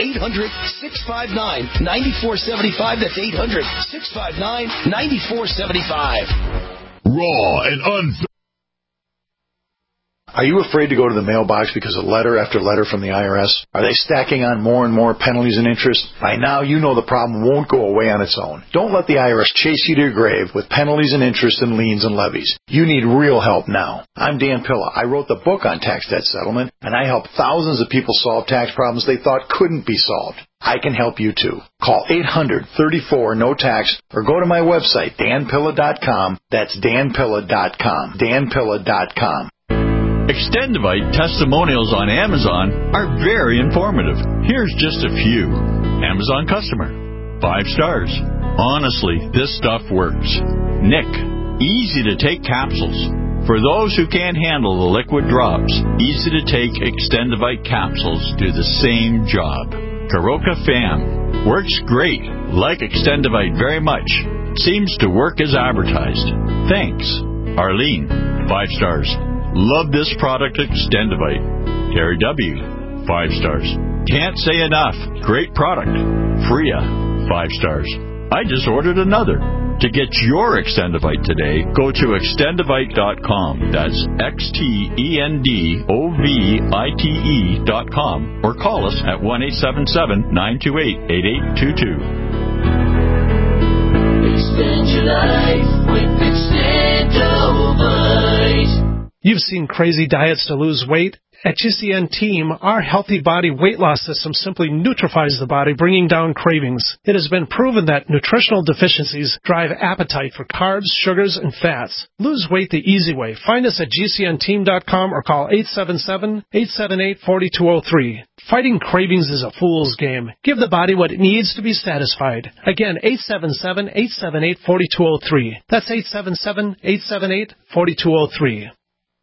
Speaker 3: 800-659-9475. That's 800-659-9475.
Speaker 8: Raw and unfiltered.
Speaker 16: Are you afraid to go to the mailbox because of letter after letter from the IRS? Are they stacking on more and more penalties and interest? By now, you know the problem won't go away on its own. Don't let the IRS chase you to your grave with penalties and interest and liens and levies. You need real help now. I'm Dan Pilla. I wrote the book on tax debt settlement, and I help thousands of people solve tax problems they thought couldn't be solved. I can help you too. Call 800-34-NO-TAX or go to my website, danpilla.com. That's danpilla.com. danpilla.com.
Speaker 17: Extendivite testimonials on Amazon are very informative. Here's just a few. Amazon customer. 5 stars. Honestly, this stuff works. Nick. Easy to take capsules. For those who can't handle the liquid drops, easy to take Extendivite capsules do the same job. Karoka Fam. Works great. Like Extendivite very much. Seems to work as advertised. Thanks. Arlene. 5 stars. Love this product, Extendivite. Terry W. 5 stars. Can't say enough. Great product. Freya. 5 stars. I just ordered another. To get your Extendivite today, go to extendivite.com. That's XTENDOVITE.com, or call us at 1-877-928-8822.
Speaker 18: Extend your life with Extendovite.
Speaker 19: You've seen crazy diets to lose weight. At GCN Team, our healthy body weight loss system simply neutralizes the body, bringing down cravings. It has been proven that nutritional deficiencies drive appetite for carbs, sugars, and fats. Lose weight the easy way. Find us at GCNteam.com or call 877-878-4203. Fighting cravings is a fool's game. Give the body what it needs to be satisfied. Again, 877-878-4203. That's 877-878-4203.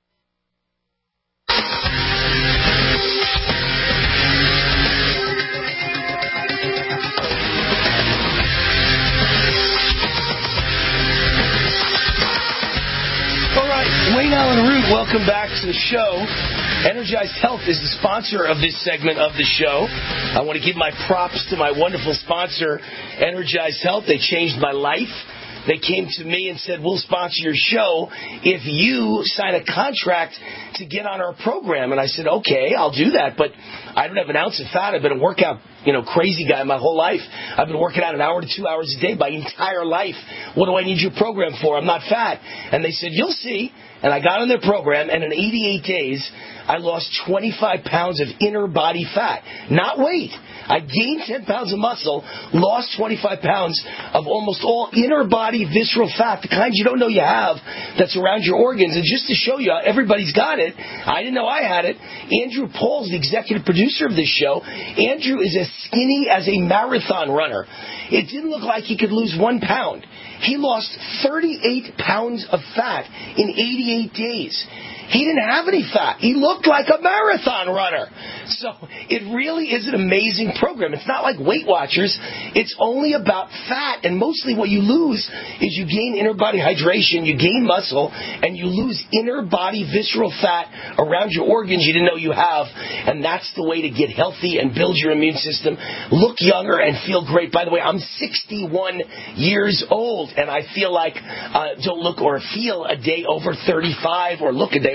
Speaker 3: Wayne Allyn Root, welcome back to the show. Energized Health is the sponsor of this segment of the show. I want to give my props to my wonderful sponsor, Energized Health. They changed my life. They came to me and said, we'll sponsor your show if you sign a contract to get on our program. And I said, okay, I'll do that, but I don't have an ounce of fat. I've been a workout, crazy guy my whole life. I've been working out an hour to 2 hours a day my entire life. What do I need your program for? I'm not fat. And they said, you'll see. And I got on their program, and in 88 days, I lost 25 pounds of inner body fat. Not weight. I gained 10 pounds of muscle, lost 25 pounds of almost all inner body visceral fat, the kind you don't know you have, that's around your organs. And just to show you, everybody's got it. I didn't know I had it. Andrew Paul's the executive producer of this show. Andrew is as skinny as a marathon runner. It didn't look like he could lose 1 pound. He lost 38 pounds of fat in 88 days. He didn't have any fat. He looked like a marathon runner. So it really is an amazing program. It's not like Weight Watchers. It's only about fat, and mostly what you lose is you gain inner body hydration, you gain muscle, and you lose inner body visceral fat around your organs you didn't know you have, and that's the way to get healthy and build your immune system, look younger, and feel great. By the way, I'm 61 years old, and I feel like don't look or feel a day over 35 or look a day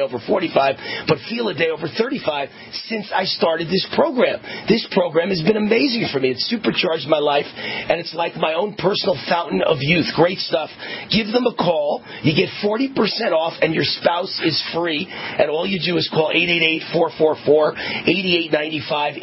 Speaker 3: over 45, but feel a day over 35 since I started this program. This program has been amazing for me. It's supercharged my life, and it's like my own personal fountain of youth. Great stuff. Give them a call. You get 40% off, and your spouse is free. And all you do is call 888-444-8895,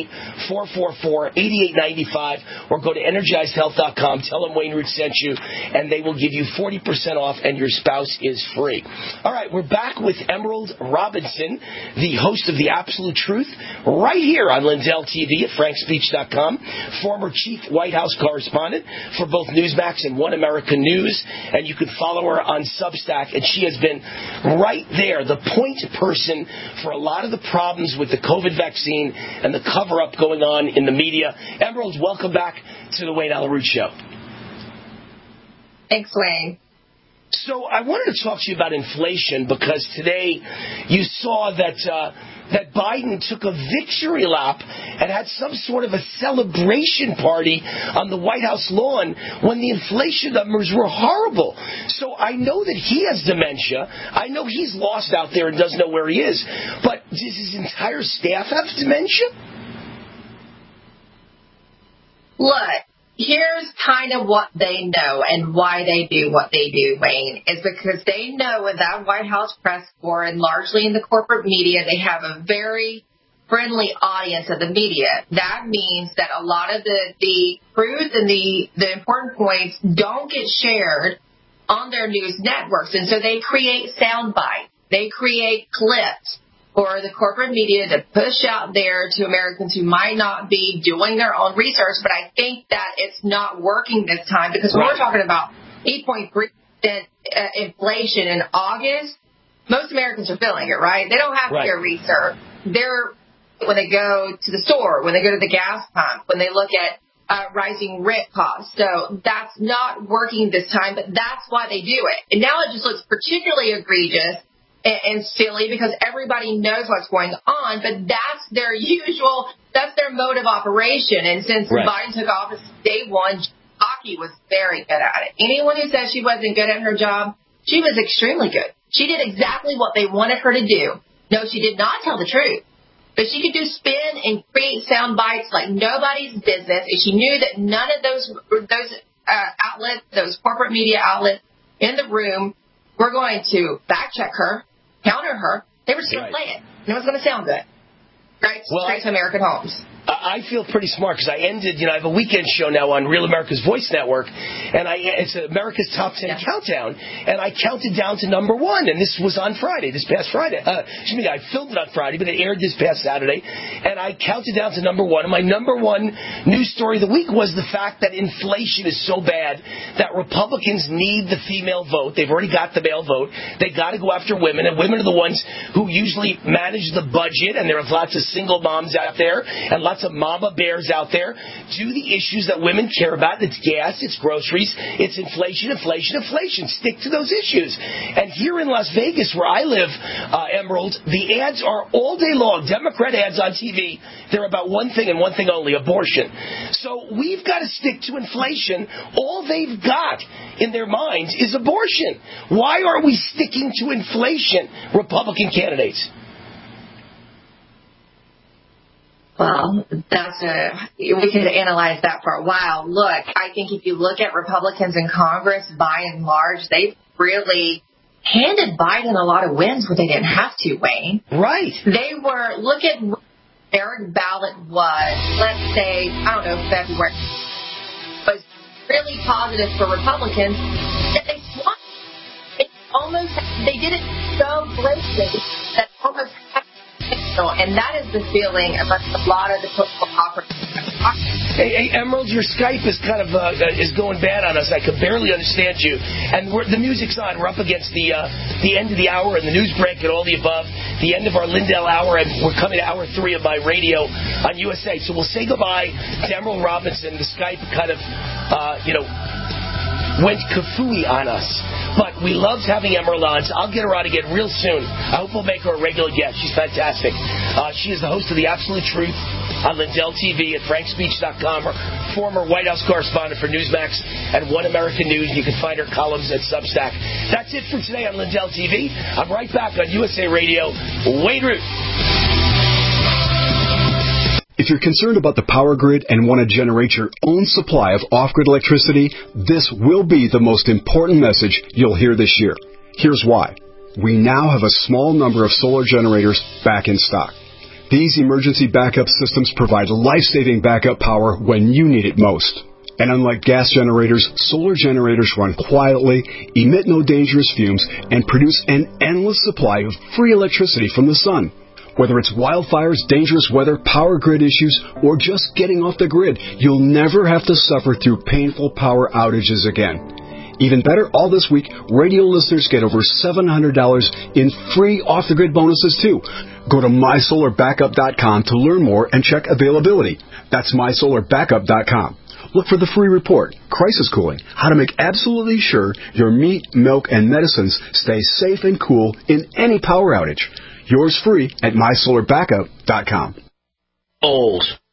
Speaker 3: 888-444-8895, or go to EnergizedHealth.com. Tell them Wayne Root sent you, and they will give you 40% off, and your spouse is free. All right, we're back with Emerald Robinson, the host of The Absolute Truth, right here on Lindell TV at frankspeech.com, former chief White House correspondent for both Newsmax and One American News, and you can follow her on Substack, and she has been right there, the point person for a lot of the problems with the COVID vaccine and the cover-up going on in the media. Emerald, welcome back to the Wayne Allyn Root Show.
Speaker 15: Thanks, Wayne.
Speaker 3: So I wanted to talk to you about inflation because today you saw that Biden took a victory lap and had some sort of a celebration party on the White House lawn when the inflation numbers were horrible. So I know that he has dementia. I know he's lost out there and doesn't know where he is. But does his entire staff have dementia?
Speaker 15: Look, here's kind of what they know and why they do what they do, Wayne, is because they know in that White House press corps and largely in the corporate media, they have a very friendly audience of the media. That means that a lot of the truth and the important points don't get shared on their news networks. And so they create sound bites. They create clips for the corporate media to push out there to Americans who might not be doing their own research. But I think that it's not working this time because when we're talking about 8.3% inflation in August, most Americans are feeling it, right? They don't have to do research. They're, when they go to the store, when they go to the gas pump, when they look at rising rent costs. So that's not working this time, but that's why they do it. And now it just looks particularly egregious and silly because everybody knows what's going on, but that's their mode of operation. And since Biden took office day one, Psaki was very good at it. Anyone who says she wasn't good at her job, she was extremely good. She did exactly what they wanted her to do. No, she did not tell the truth, but she could do spin and create sound bites like nobody's business. And she knew that none of those outlets, those corporate media outlets in the room were going to fact check her, counter her. They were just going to play it. And it was going to sound good. Right? Straight to American homes.
Speaker 3: I feel pretty smart because I have a weekend show now on Real America's Voice Network, and it's America's Top 10 Countdown, and I counted down to number one, and this was on Friday, this past Friday. I filmed it on Friday, but it aired this past Saturday, and I counted down to number one, and my number one news story of the week was the fact that inflation is so bad that Republicans need the female vote. They've already got the male vote. They got to go after women, and women are the ones who usually manage the budget, and there are lots of single moms out there, and lots of mama bears out there. Do the issues that women care about. It's gas, it's groceries, it's inflation. Stick to those issues. And here in Las Vegas, where I live, Emerald, the ads are all day long. Democrat ads on TV. They're about one thing and one thing only, abortion. So we've got to stick to inflation. All they've got in their minds is abortion. Why are we sticking to inflation, Republican candidates?
Speaker 15: Well, we could analyze that for a while. Look, I think if you look at Republicans in Congress, by and large, they've really handed Biden a lot of wins where they didn't have to, Wayne.
Speaker 3: Right.
Speaker 15: Look at where Eric ballot was, let's say, I don't know, February, was really positive for Republicans. And they swung. They did it so blatantly that almost and that is the feeling among a lot of the political operators.
Speaker 3: Hey, Emerald, your Skype is kind of is going bad on us. I can barely understand you. And the music's on. We're up against the end of the hour and the news break and all the above. The end of our Lindell hour, and we're coming to hour 3 of my radio on USA. So we'll say goodbye to Emerald Robinson. The Skype kind of, went kafooey on us. But we loved having Emerald on, so I'll get her on again real soon. I hope we'll make her a regular guest. She's fantastic. She is the host of The Absolute Truth on Lindell TV at frankspeech.com, or former White House correspondent for Newsmax and One American News. You can find her columns at Substack. That's it for today on Lindell TV. I'm right back on USA Radio. Wade Root.
Speaker 20: If you're concerned about the power grid and want to generate your own supply of off-grid electricity, this will be the most important message you'll hear this year. Here's why. We now have a small number of solar generators back in stock. These emergency backup systems provide life-saving backup power when you need it most. And unlike gas generators, solar generators run quietly, emit no dangerous fumes, and produce an endless supply of free electricity from the sun. Whether it's wildfires, dangerous weather, power grid issues, or just getting off the grid, you'll never have to suffer through painful power outages again. Even better, all this week, radio listeners get over $700 in free off-the-grid bonuses, too. Go to mysolarbackup.com to learn more and check availability. That's mysolarbackup.com. Look for the free report, Crisis Cooling, how to make absolutely sure your meat, milk, and medicines stay safe and cool in any power outage. Yours free at mysolarbackup.com.
Speaker 3: Old.